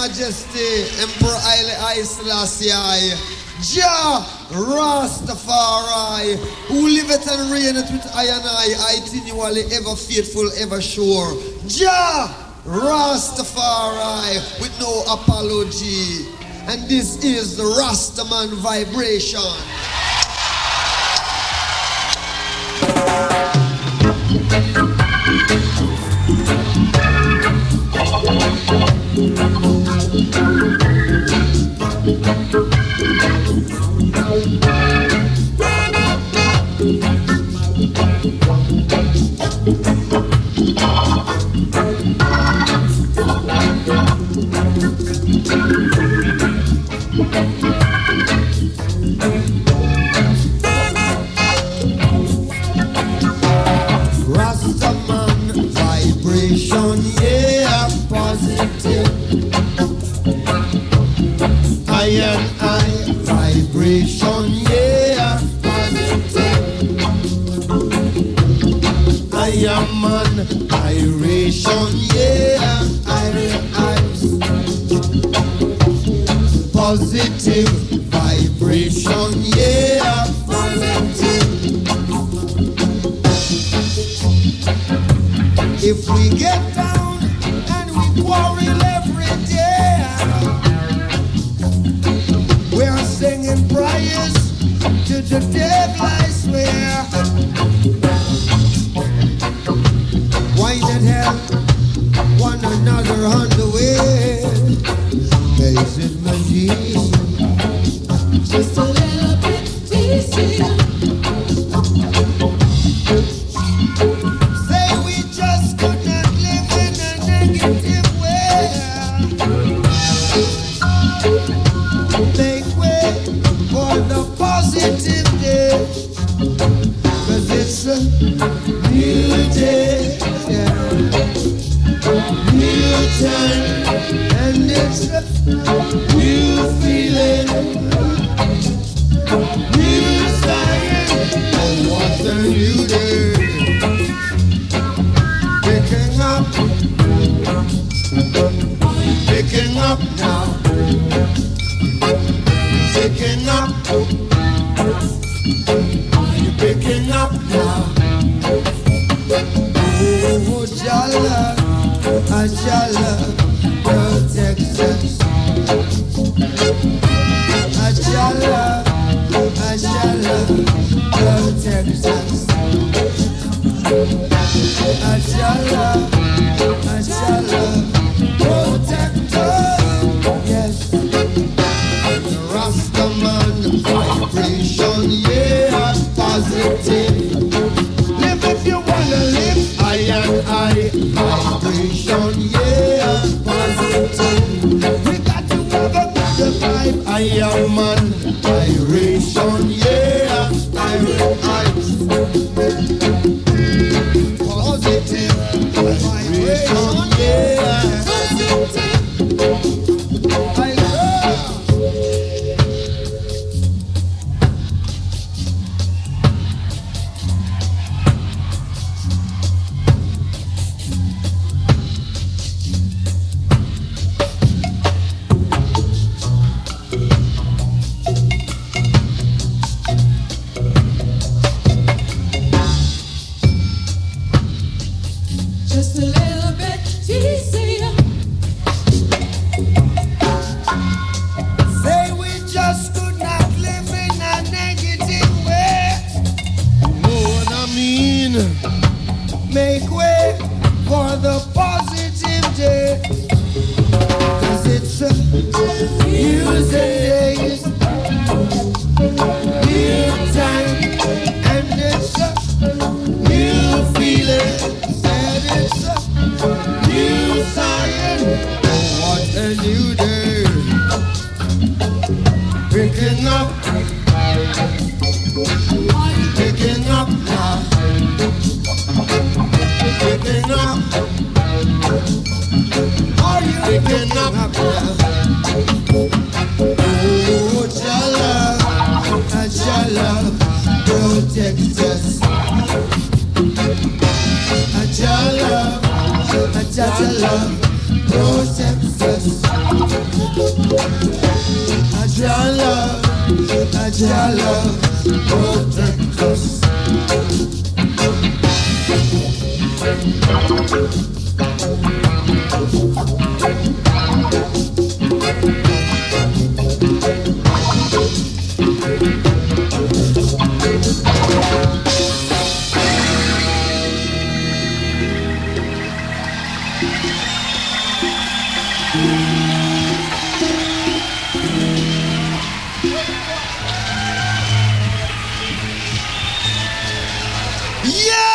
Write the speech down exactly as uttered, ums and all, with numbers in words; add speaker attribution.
Speaker 1: Majesty, Emperor Haile Selassie, Jah Rastafari, who liveth and reigneth with I and I, continually, ever faithful, ever sure. Jah Rastafari, with no apology. And this is the Rastaman vibration. Rastaman vibration, yeah, positive. I and I vibration, yeah, positive. I am an iration, yeah, I positive vibration, yeah, positive. If we get down and we quarrel every day, we're singing prayers to the devil, I swear. Why not help one another on the way? Amazing magician, just a little bit easier. Say we just could not live in a negative way. Make way for the positive day, 'cause it's a new day, yeah. New time, and it's a new feeling, new sign. Oh, what a new day. Picking up, picking up now, picking up, you're picking up now. Oh, Jalla, Jalla, protect us. Jalla, Jalla, protect us. Jalla, Jalla, protect us. Yes, Rastaman vibration, yeah, positive. Live if you wanna live. I and I vibration, yeah, positive. We got to have a good vibe. I am an vibration, yeah, I positive vibration, yeah, positive. I love.
Speaker 2: Just a little bit easier.
Speaker 1: Say we just could not live in a negative way. You know what I mean? Make way for the positive day, 'cause it's a new day, new time, and it's a new feeling, and it's a new sign. What a new day. Picking up, picking up now, picking up. Are you picking up now? Oh, Jalla, Jalla, protect us. Jalla, Jalla, protect us. Your love, your love protect us. Yeah!